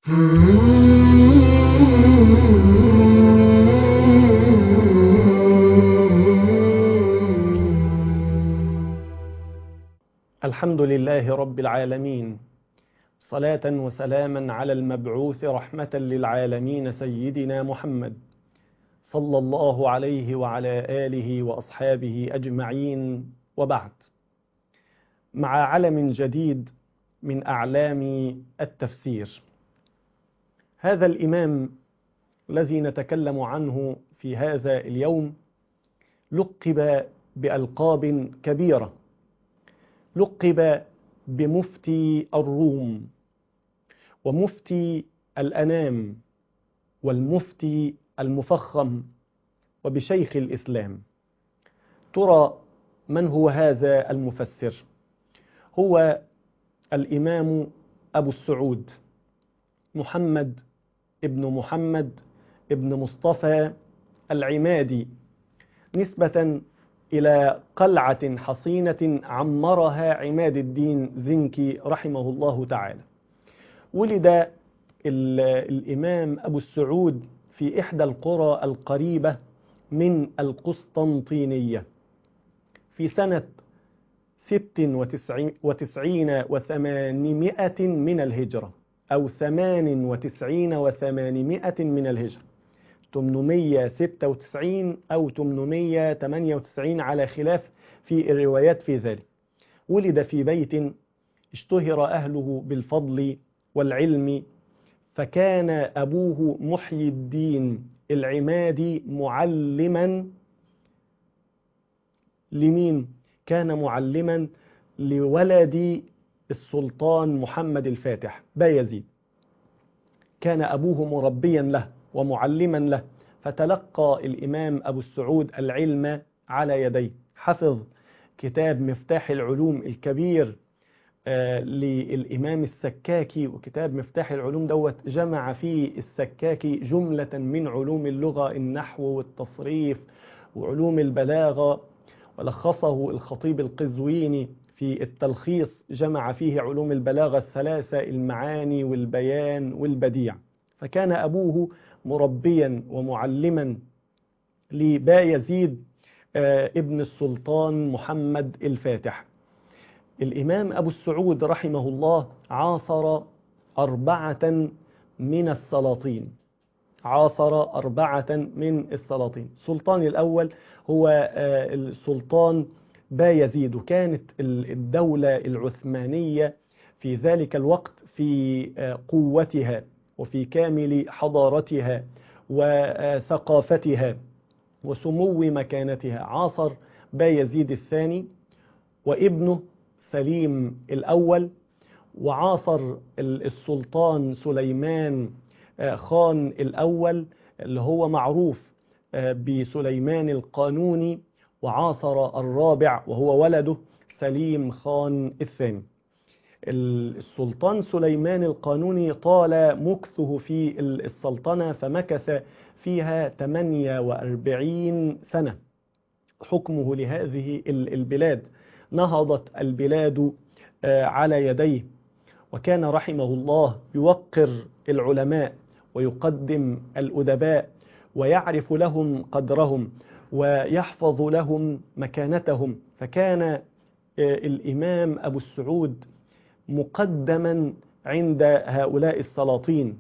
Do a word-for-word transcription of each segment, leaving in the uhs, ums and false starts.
الحمد لله رب العالمين، صلاة وسلاما على المبعوث رحمة للعالمين سيدنا محمد صلى الله عليه وعلى آله وأصحابه أجمعين، وبعد. مع علم جديد من أعلام التفسير. هذا الإمام الذي نتكلم عنه في هذا اليوم لقب بألقاب كبيرة، لقب بمفتي الروم ومفتي الأنام والمفتي المفخم وبشيخ الإسلام. ترى من هو هذا المفسر؟ هو الإمام أبو السعود محمد ابن محمد ابن مصطفى العمادي، نسبة إلى قلعة حصينة عمرها عماد الدين زنكي رحمه الله تعالى. ولد الإمام أبو السعود في إحدى القرى القريبة من القسطنطينية في سنة ست وتسعين وثمانمائة من الهجرة، أو ثمان وتسعين وثمانمائة من الهجرة، ثمانمائة وستة وتسعين أو ثمانمائة وثمانية وتسعين على خلاف في الروايات في ذلك. ولد في بيت اشتهر أهله بالفضل والعلم، فكان أبوه محيي الدين العمادي معلما لمين؟ كان معلما لولد السلطان محمد الفاتح بايزيد. كان أبوه مربيا له ومعلما له، فتلقى الإمام أبو السعود العلم على يديه. حفظ كتاب مفتاح العلوم الكبير آه للإمام السكاكي، وكتاب مفتاح العلوم دوت جمع فيه السكاكي جملة من علوم اللغة، النحو والتصريف وعلوم البلاغة، ولخصه الخطيب القزويني في التلخيص، جمع فيه علوم البلاغة الثلاثة: المعاني والبيان والبديع. فكان أبوه مربيا ومعلما لبايزيد آه ابن السلطان محمد الفاتح. الإمام أبو السعود رحمه الله عاصر أربعة من السلاطين، عاصر أربعة من السلاطين. السلطان الأول هو آه السلطان بايزيد، وكانت الدولة العثمانية في ذلك الوقت في آه قوتها وفي كامل حضارتها وثقافتها وسمو مكانتها. عاصر بايزيد الثاني وابنه سليم الأول، وعاصر السلطان سليمان خان الأول اللي هو معروف بسليمان القانوني، وعاصر الرابع وهو ولده سليم خان الثاني. السلطان سليمان القانوني طال مكثه في السلطنة، فمكث فيها ثمانية وأربعين سنة حكمه لهذه البلاد. نهضت البلاد على يديه، وكان رحمه الله يوقر العلماء ويقدم الأدباء ويعرف لهم قدرهم ويحفظ لهم مكانتهم. فكان الإمام أبو السعود مقدما عند هؤلاء السلاطين،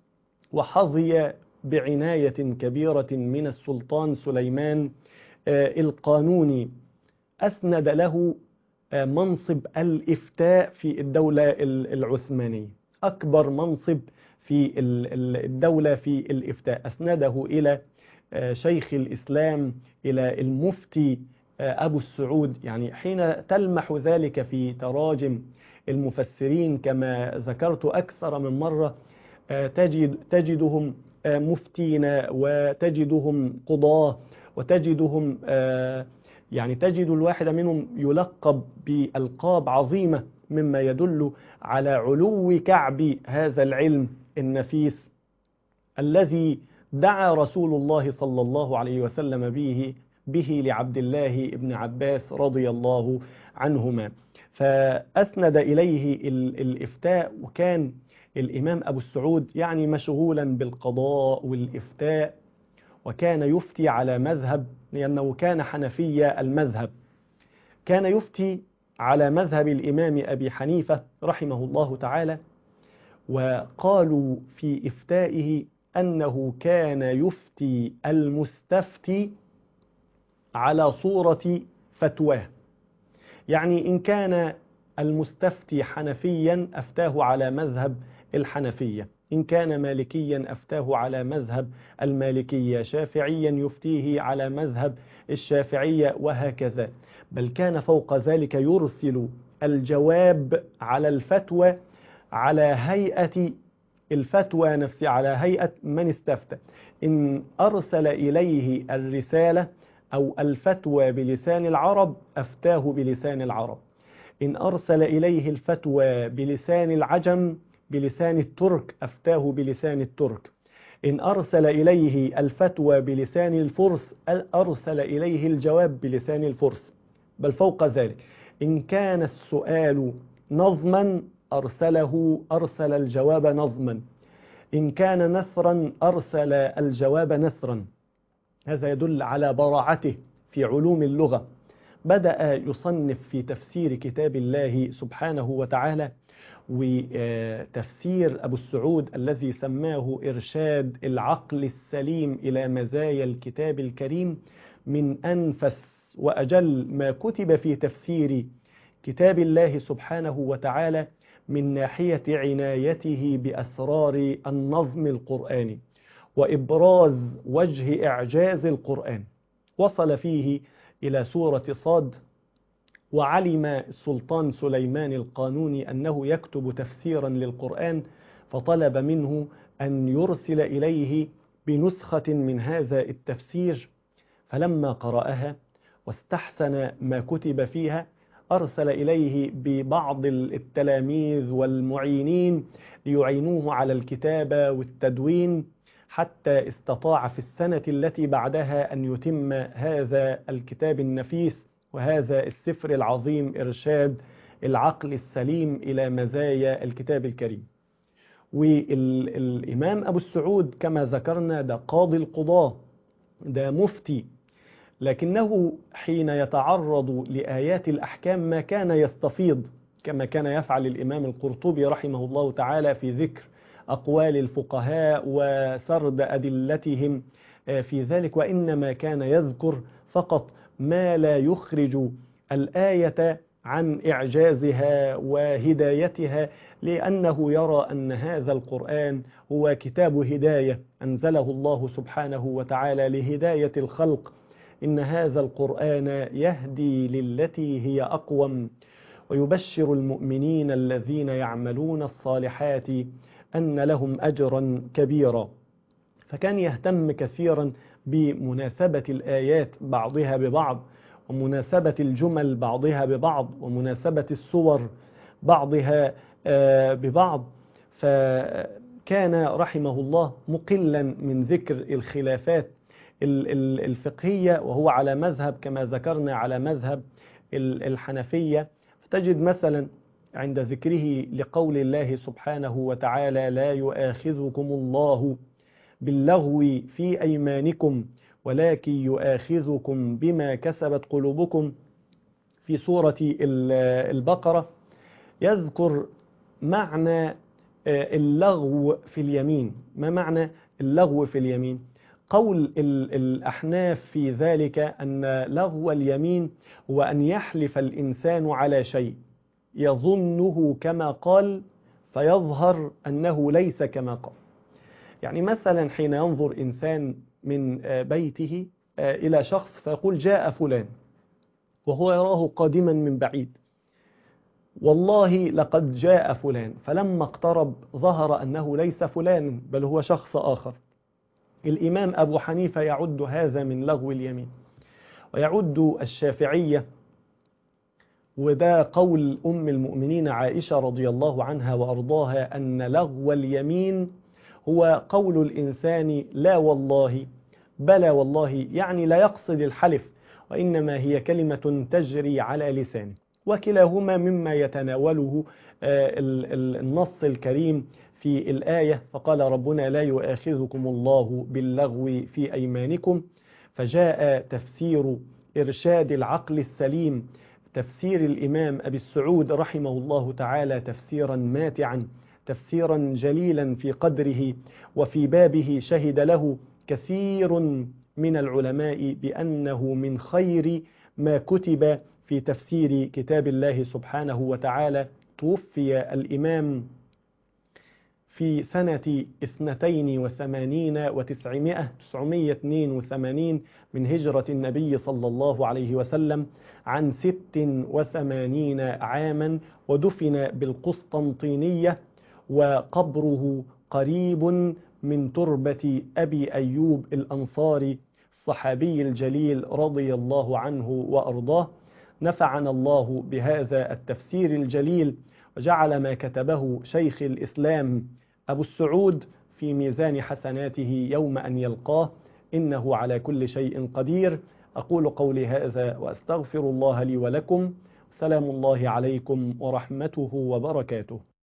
وحظي بعناية كبيرة من السلطان سليمان القانوني. أسند له منصب الإفتاء في الدولة العثمانية، أكبر منصب في الدولة في الإفتاء، أسنده إلى شيخ الإسلام، إلى المفتي أبو السعود. يعني حين تلمح ذلك في تراجم المفسرين كما ذكرت أكثر من مرة، تجد تجدهم مفتين، وتجدهم قضاة، وتجدهم يعني تجد الواحد منهم يلقب بألقاب عظيمة، مما يدل على علو كعب هذا العلم النفيس الذي دعا رسول الله صلى الله عليه وسلم به به لعبد الله بن عباس رضي الله عنهما. فأسند إليه الإفتاء، وكان الإمام أبو السعود يعني مشغولا بالقضاء والإفتاء، وكان يفتي على مذهب، لأنه كان حنفي المذهب، كان يفتي على مذهب الإمام أبي حنيفة رحمه الله تعالى. وقالوا في إفتائه أنه كان يفتي المستفتي على صورة فتواه، يعني إن كان المستفتي حنفيا أفتاه على مذهب الحنفية، إن كان مالكيا أفتاه على مذهب المالكية، شافعيا يفتيه على مذهب الشافعية، وهكذا. بل كان فوق ذلك يرسل الجواب على الفتوى على هيئة الفتوى نفسها، على هيئة من استفتى. إن أرسل إليه الرسالة أو الفتوى بلسان العرب أفتاه بلسان العرب، إن أرسل إليه الفتوى بلسان العجم بلسان الترك أفتاه بلسان الترك، إن أرسل إليه الفتوى بلسان الفرس أرسل إليه الجواب بلسان الفرس. بل فوق ذلك إن كان السؤال نظما أرسله أرسل الجواب نظما، إن كان نثرا أرسل الجواب نثرا. هذا يدل على براعته في علوم اللغة. بدأ يصنف في تفسير كتاب الله سبحانه وتعالى، وتفسير أبو السعود الذي سماه إرشاد العقل السليم إلى مزايا الكتاب الكريم من أنفس وأجل ما كتب في تفسير كتاب الله سبحانه وتعالى من ناحية عنايته بأسرار النظم القرآني وإبراز وجه إعجاز القرآن. وصل فيه إلى سورة صاد، وعلم السلطان سليمان القانوني أنه يكتب تفسيرا للقرآن، فطلب منه أن يرسل إليه بنسخة من هذا التفسير. فلما قرأها واستحسن ما كتب فيها أرسل إليه ببعض التلاميذ والمعينين ليعينوه على الكتابة والتدوين، حتى استطاع في السنة التي بعدها أن يتم هذا الكتاب النفيس وهذا السفر العظيم إرشاد العقل السليم إلى مزايا الكتاب الكريم. والإمام أبو السعود كما ذكرنا ده قاضي القضاة، ده مفتي، لكنه حين يتعرض لآيات الأحكام ما كان يستفيض كما كان يفعل الإمام القرطبي رحمه الله تعالى في ذكر أقوال الفقهاء وسرد أدلتهم في ذلك، وإنما كان يذكر فقط ما لا يخرج الآية عن إعجازها وهدايتها، لأنه يرى أن هذا القرآن هو كتاب هداية أنزله الله سبحانه وتعالى لهداية الخلق. إن هذا القرآن يهدي للتي هي أقوم ويبشر المؤمنين الذين يعملون الصالحات أن لهم أجرا كبيرا. فكان يهتم كثيرا بمناسبة الآيات بعضها ببعض، ومناسبة الجمل بعضها ببعض، ومناسبة السور بعضها ببعض. فكان رحمه الله مقلا من ذكر الخلافات الفقهية، وهو على مذهب كما ذكرنا على مذهب الحنفية. فتجد مثلا عند ذكره لقول الله سبحانه وتعالى: لا يؤاخذكم الله باللغو في أيمانكم ولكن يؤاخذكم بما كسبت قلوبكم، في سورة البقرة يذكر معنى اللغو في اليمين. ما معنى اللغو في اليمين؟ قول الأحناف في ذلك أن لغو اليمين هو أن يحلف الإنسان على شيء يظنه كما قال فيظهر أنه ليس كما قال. يعني مثلا حين ينظر إنسان من بيته إلى شخص فيقول: جاء فلان، وهو يراه قادما من بعيد، والله لقد جاء فلان، فلما اقترب ظهر أنه ليس فلان بل هو شخص آخر. الإمام أبو حنيفة يعد هذا من لغو اليمين، ويعد الشافعية، وده قول أم المؤمنين عائشة رضي الله عنها وأرضاها، أن لغو اليمين هو قول الإنسان لا والله بلى والله، يعني لا يقصد الحلف، وإنما هي كلمة تجري على لسانه. وكلاهما مما يتناوله النص الكريم في الآية فقال ربنا لا يؤاخذكم الله باللغو في أيمانكم، فجاء تفسير إرشاد العقل السليم تفسير الإمام أبي السعود رحمه الله تعالى تفسيرا ماتعا، تفسيرا جليلا في قدره، وفي بابه شهد له كثير من العلماء بأنه من خير ما كتب في تفسير كتاب الله سبحانه وتعالى. توفي الإمام في سنة اثنتين وثمانين وتسعمائة تسعمائة واثنين وثمانين من هجرة النبي صلى الله عليه وسلم عن ست وثمانين عاما، ودفن بالقسطنطينية، وقبره قريب من تربة أبي أيوب الأنصاري الصحابي الجليل رضي الله عنه وأرضاه. نفعنا الله بهذا التفسير الجليل، وجعل ما كتبه شيخ الإسلام أبو السعود في ميزان حسناته يوم أن يلقاه، إنه على كل شيء قدير. أقول قولي هذا وأستغفر الله لي ولكم. سلام الله عليكم ورحمته وبركاته.